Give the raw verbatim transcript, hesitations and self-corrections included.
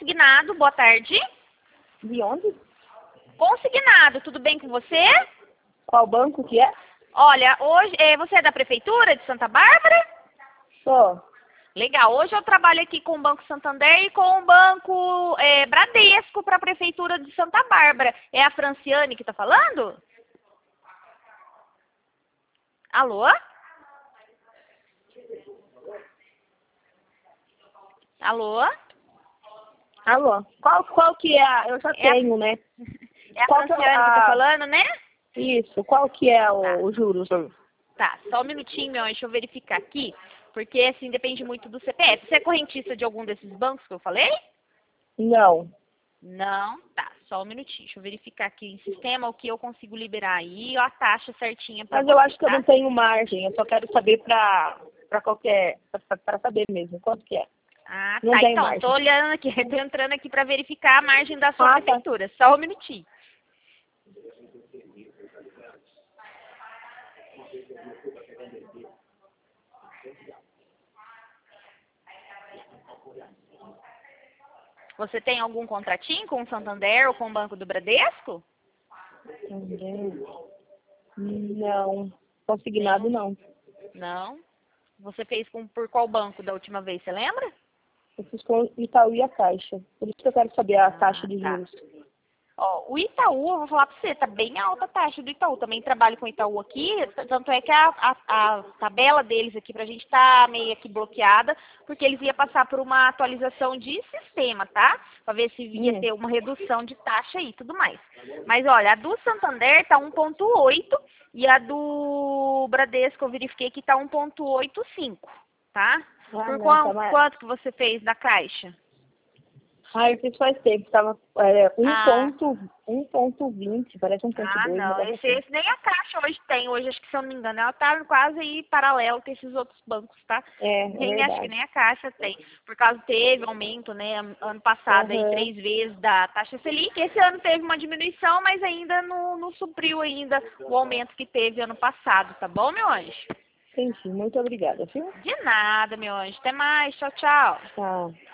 Consignado, boa tarde. De onde? Consignado, tudo bem com você? Qual banco que é? Olha, hoje, eh, você é da Prefeitura de Santa Bárbara? Sou. Legal, hoje eu trabalho aqui com o Banco Santander e com o Banco eh, Bradesco para a Prefeitura de Santa Bárbara. É a Franciane que está falando? Alô? Alô? Alô? Qual, qual que é a... Eu já É a- tenho, né? É a Qual que é Franciane que a- está falando, né? Isso. Qual que é o, Tá. o juros? Tá, só um minutinho, meu, deixa eu verificar aqui, porque assim depende muito do C P F. Você é correntista de algum desses bancos que eu falei? Não. Não, tá, só um minutinho, deixa eu verificar aqui em sistema o que eu consigo liberar aí, a taxa certinha pra Mas você, eu acho que eu tá? não tenho margem. Eu só quero saber pra, pra qualquer... Pra, pra saber mesmo. Quanto que é? Ah, Não tá, tem então, margem. tô olhando aqui, tô entrando aqui pra verificar a margem da sua Ah, tá. prefeitura, só um minutinho. Você tem algum contratinho com o Santander ou com o Banco do Bradesco? Não. Consignado, não. Não. Você fez com, por qual banco da última vez, você lembra? Eu fiz com Itaú e a Caixa. Por isso que eu quero saber a taxa de tá. juros. Ó, o Itaú, eu vou falar pra você, tá bem alta a taxa do Itaú. Também trabalho com o Itaú aqui, tanto é que a, a, a tabela deles aqui pra gente tá meio aqui bloqueada, porque eles iam passar por uma atualização de sistema, tá? Pra ver se ia Hum. ter uma redução de taxa e tudo mais. Mas olha, a do Santander tá um ponto oito e a do Bradesco eu verifiquei que tá um ponto oitenta e cinco, tá? Ah, Por não, qual, tá mais... quanto que você fez da Caixa? Ah, eu fiz faz tempo. Tava é, Ah, um ponto vinte, parece um ponto Ah, dois, um não. negócio Esse, assim. esse nem a Caixa hoje tem. Hoje, acho que se eu não me engano, ela tá quase aí paralelo com esses outros bancos, tá? É, é Nem acho que verdade. nem a Caixa tem. Por causa teve aumento, né? Ano passado aí Aham. três vezes da taxa Selic. Esse ano teve uma diminuição, mas ainda não, não supriu ainda o aumento que teve ano passado, tá bom, meu anjo? Entendi. Muito obrigada, viu? De nada, meu anjo. Até mais. Tchau, tchau. Tchau.